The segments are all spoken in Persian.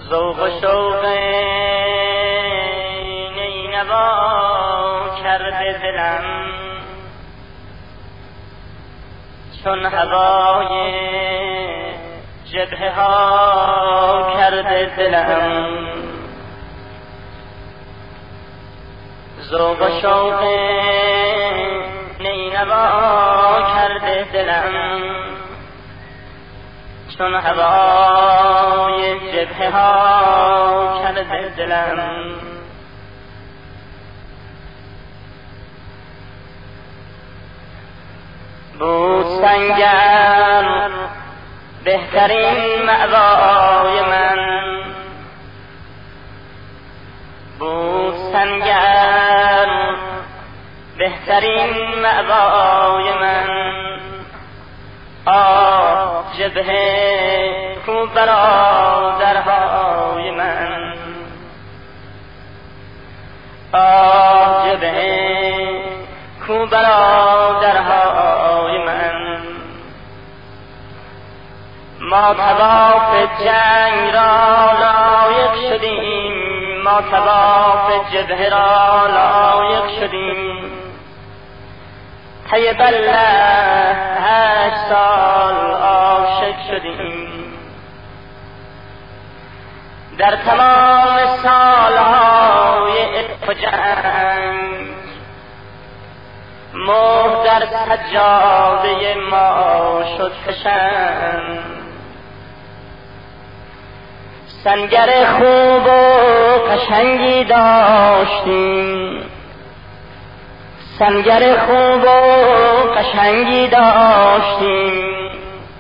ذوق و شوق نینوا کرده دلم، چون هوای جبهه ها کرده دلم. ذوق و شوق نینوا کرده دلم، چون هوای جبهه ها کرده دلم. بود سنگر بهترین مأوای من، بود سنگر بهترین مأوای من. آه جبهه کو برادرهای من، آه جبهه کو برادرهای من. ما طواف جنگ را لایق شدیم، ما طواف جبهه را لایق شدیم. طیب الله 8 سال عاشق شدیم. در تمام سالهای عشق و جنگ مهر در سجاده ما شد فشان. سنگر خوب و قشنگی داشتیم، سنگر خوب و قشنگی داشتیم.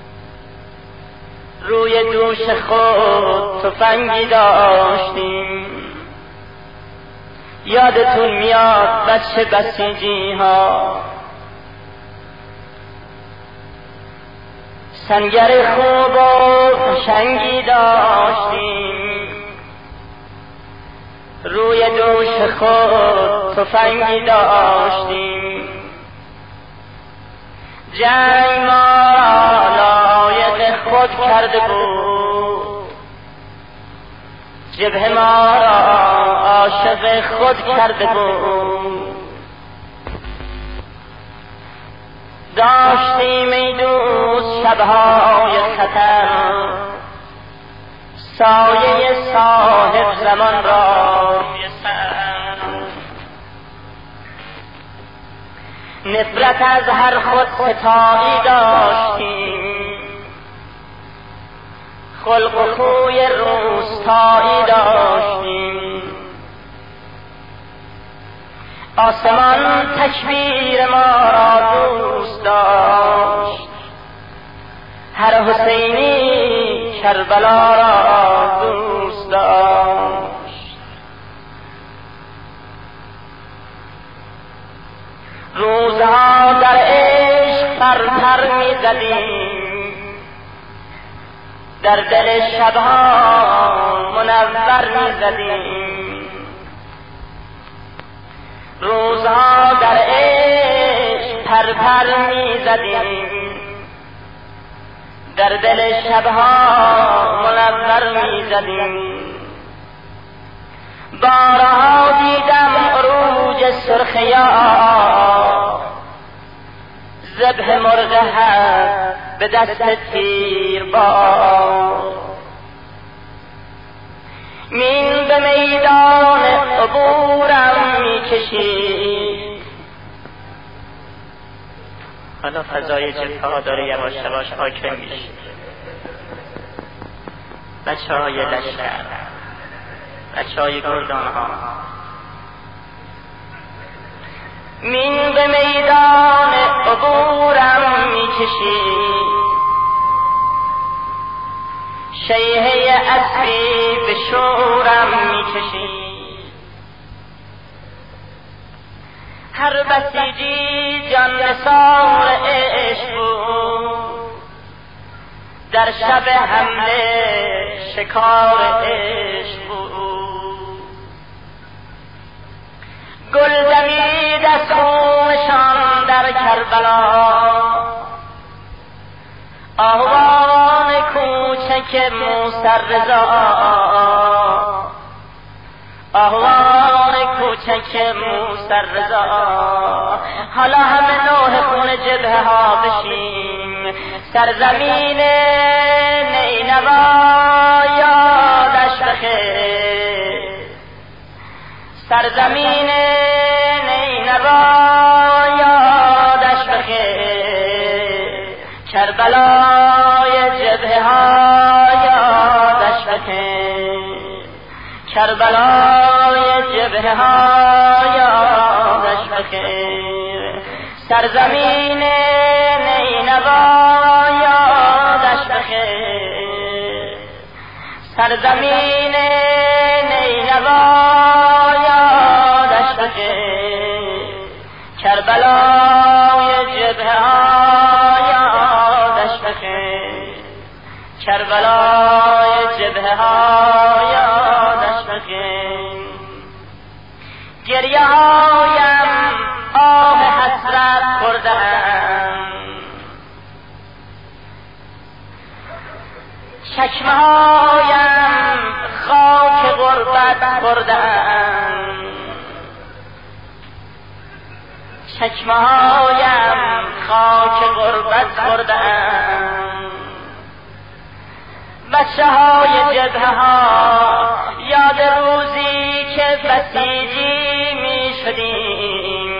روی دوش خود تفنگی داشتیم. یادتون میاد بچه بسیجی ها، سنگر خوب و قشنگی داشتیم. روی دوش خود تفنگی داشتیم. جنگ ما لایق خود کرده بود، جبهه ما را عاشق خود کرده بود. داشتیم ای دوست شبهای خطر، سایه صاحب زمان را نفرت از هر خود ستایی داشتیم. خلق و خوی روستایی داشتیم. آسمان تکبیر ما را دوست داشت، هر حسینی کربلا را دوست داشت. روزها در عشق پرپر می زدیم، در دل شبها منور می زدیم. روزها در عشق پرپر می زدیم، در دل شبها منور می زدیم. بارها دیدم عروج سرخیا، ذبح مرغ حق به دست تیر بار. مین به میدان عبورم می کشید. حالا فضای جبهه ها داره یواش یواش حاکم میشه. بچه های لشکر، بچه های گردان ها، مین به میدان عبورم می کشید. شیهه اسبی به شورم می کشید. هر بسیجی جان نثار عشق بود، در شب حمله شکار عشق بود. گل دمید از خونشان در کربلا، آهوان کوچک موسی رضا کوچک موسی رضا، حالا همه نوح خون جبهه ها بشیم. سرزمین نینوا یادش بخیر، سرزمین نینوا یادش بخیر، کربلای جبهه ها یادش بخیر، کربلای جبهه ها یادش بخیر، سرزمین نینوا یادش بخیر، سرزمین نینوا یادش بخیر، کربلای جبهه ها یادش بخیر، کربلای جبهه ها یادش بخیر. گریه هایم آه حسرت خورده‌ام، چشمه هایم خاک غربت خورده‌ام، چشمه هایم خاک غربت خورده‌ام، بچه های جبهه ها یاد روزی که بسیجی می شدیم،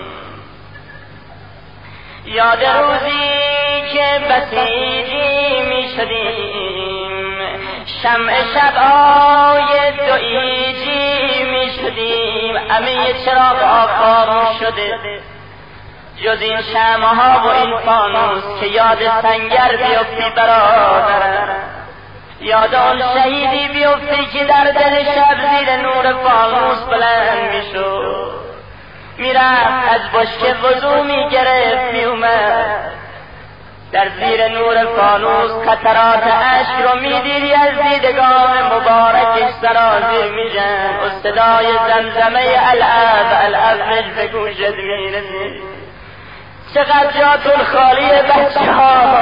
یاد روزی که بسیجی می شدیم، شمع شب‌های دویجی می شدیم. همه چراغ خاموش شده جز این شمع‌ها و این فانوس، که یاد سنگر بیفتی برادرم، یاد آن شهیدی بیفتی که در دل شب زیر نور فانوس بلند میشد، میرفت از بشکه وضو میگرفت میومد، در زیر نور فانوس قطرات اشک رو میدیدی از دیدگان مبارکش سرازیر میشن، و صدای زمزمه الاب الاب به گوشت میرسید. چقدر جاتون خالی بچه ها،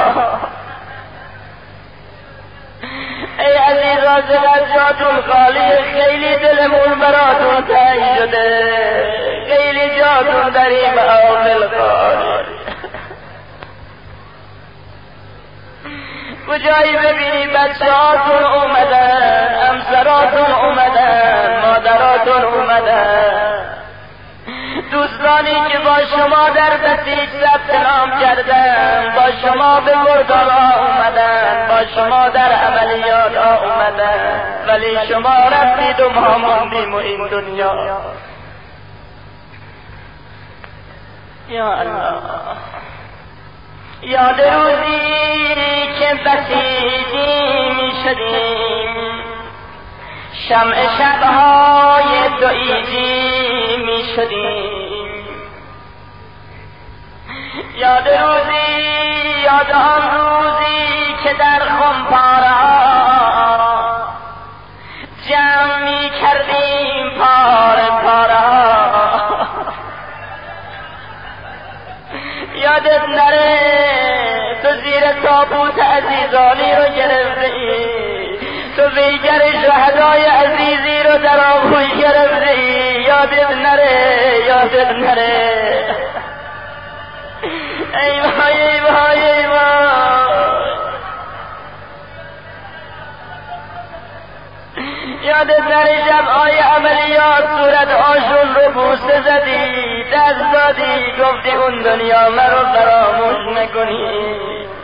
ای عزیزا چقدر جاتون خالی، خیلی دلمون براتون تنگ شده، خیلی جاتون در این معامل خالی. کجایی ببینی بچه هاتون اومدن، همسراتون اومدن، مادراتون اومدن، دوستانی که با شما در بسیج ثبت نام کردن، با شما به گردالا اومدن، با شما در عملیات اومدن، ولی شما رفتید و ما موندیم و این دنیا. یا الله، یاد روزی که بسیجی می شدیم، شمع شبهای دویجی می شدیم، یاد روزی، یاد آن روزی که در خمپاره جمع می کردیم پاره پاره، یادت نره تو زیر تابوت عزیزانی رو گرفته ای، تو بیگر شهدای عزیزی رو در آغوش گرفته ای، یادت نره، یادت نره. ای وای ای وای ای وای، یادت نره شب‌های عملیات صورت آشون رو بوسه زدی، دست دادی، گفتی اون دنیا مرا فراموش نکنی.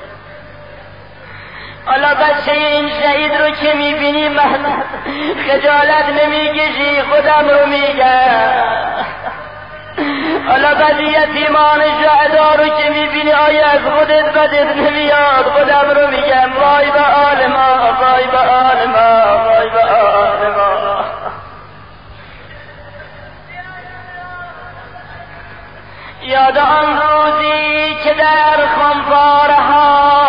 حالا بچه این شهید رو که میبینی من خجالت نمیکشی، خودم رو میگم. حالا بعد یتیمان شهدا رو که میبینی آیا از خودت بدت نمیاد، خودم رو میگم وای به آل ما، وای به آل ما، وای به آل ما. یاد آن روزی که در خمپاره ها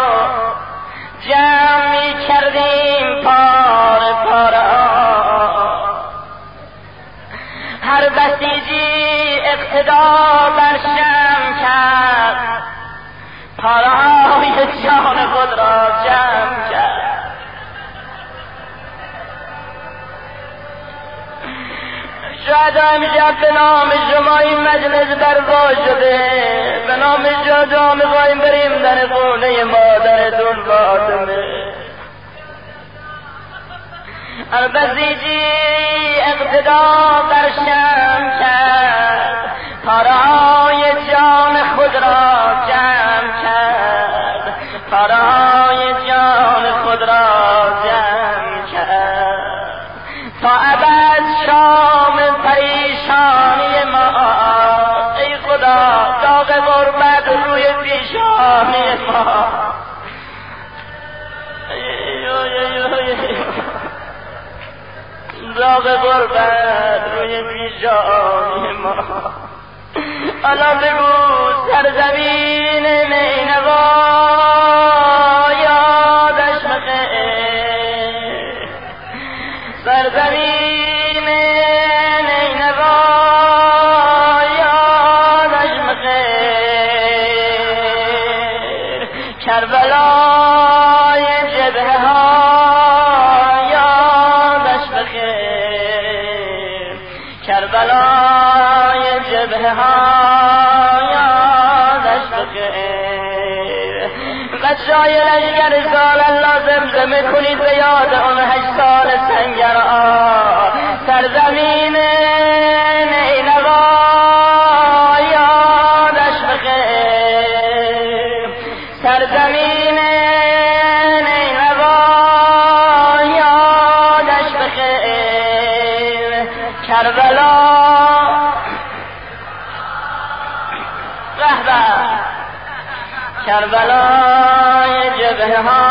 جمع می کردیم پاره پاره، هر بسیجی اقتدا بر شم کرد، پاره های جان خود را جمع کرد. شاید امشب به نام شما این مجلس برپا شده، به نام شما میخواییم بریم در خونه مادرتون فاطمه. البسیجی اقتدا بر شم کرد، پاره‌های جان خود را جمع کرد، پاره‌های جان خود را جمع کرد، تا ابد شام پریشانی ما. ای خدا داغ غربت روی پیشانی ما، داغ غربت روی پیشانی ما. الان بگو سرزمین نینوا یادش بخیر، سرزمین نینوا یادش بخیر، کربلای جبهه ها یادش بخیر، کربلای جبهه ها یادش بخیر. قصای لشگر سال الله زمزمه کنید به یاد اون 8 سال سنگرها. سرزمین نینوا یادش بخیر، سرزمین نینوا یادش بخیر، کربلا کربلای جبهه ها.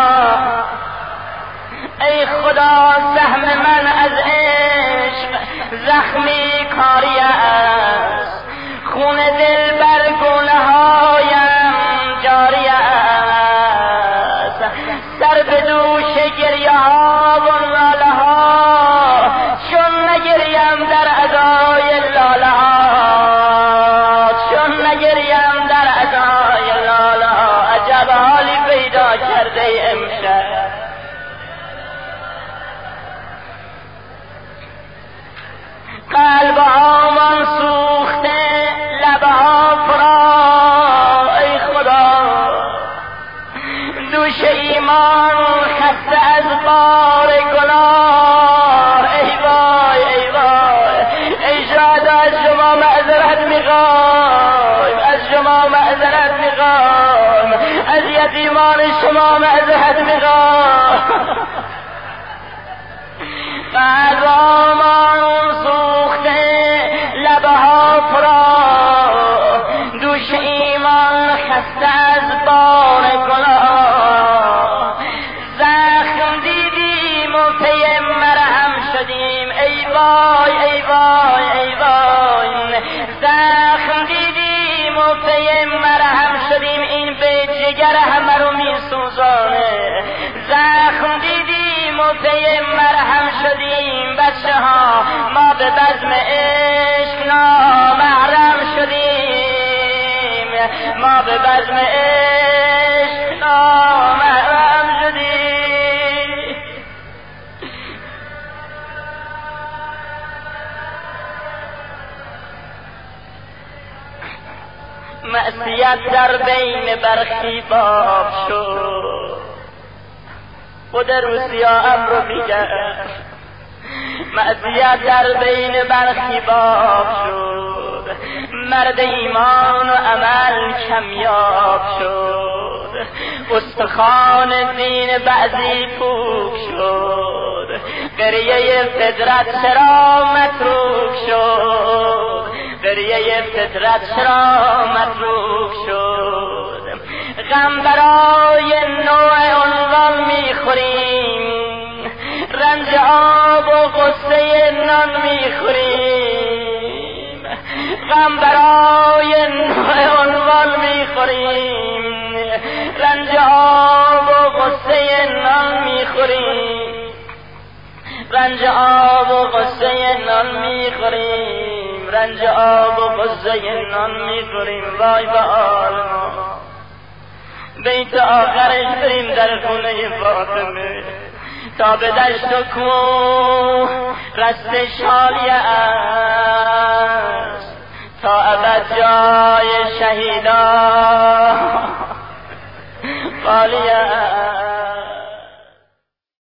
ای خدا سهم من از عشق زخمی کاری است، خون دل بر گونه هایم جاری است، سر به دوش گریه ها و لاله ها، چون نگریم در ادای لاله ها، چون نگریم در ادای لاله ها. عجب حالی پیدا کرده امشب. قلبها من سوخته، لبها فرا. ای خدا دوش ایمان خسته از بار گناه. ای وای ای وای، ای شاید از شما معذرت میخوایم، از شما معذرت میخوایم، از یتیمان شما معذرت میخوایم. قلبها من سوخته، لبها فرا، دوش ایمان خسته از بار گناه. زخم دیدیم و پی مرهم شدیم. ای وای ای وای ای وای، زخم دیدیم و پی مرهم شدیم. این به جگر همه رو میسوزانه. زخم دیدیم و پی مرهم شدیم. بچه ها ما به بزم عشق نامحرم شدیم، ما به بزم عشق نامحرم شدیم. معصیت در بین برخی باب شد، خود روسیا امرو میگرد. معصیت در بین برخی باب شد، مرد ایمان و عمل کمیاب شد. استخوان دین بعضی پوک شد، گریه فطرت چرا متروک شد، گریه فطرت چرا متروک شد. غم برای نوع عنوان میخوریم، رنج آب و غصه نان میخوریم. غم برای نوع عنوان میخوریم، رنج آب و غصه نان میخوریم، رنج آب و غصه نان میخوریم، رنج آب و غصه نان میخوریم. وای به حال ما. بیت آخرش بریم در خونه فاطمه، تا به دشت و کوه رستش حالیه است تا ابد جای شهیدان خالیه است.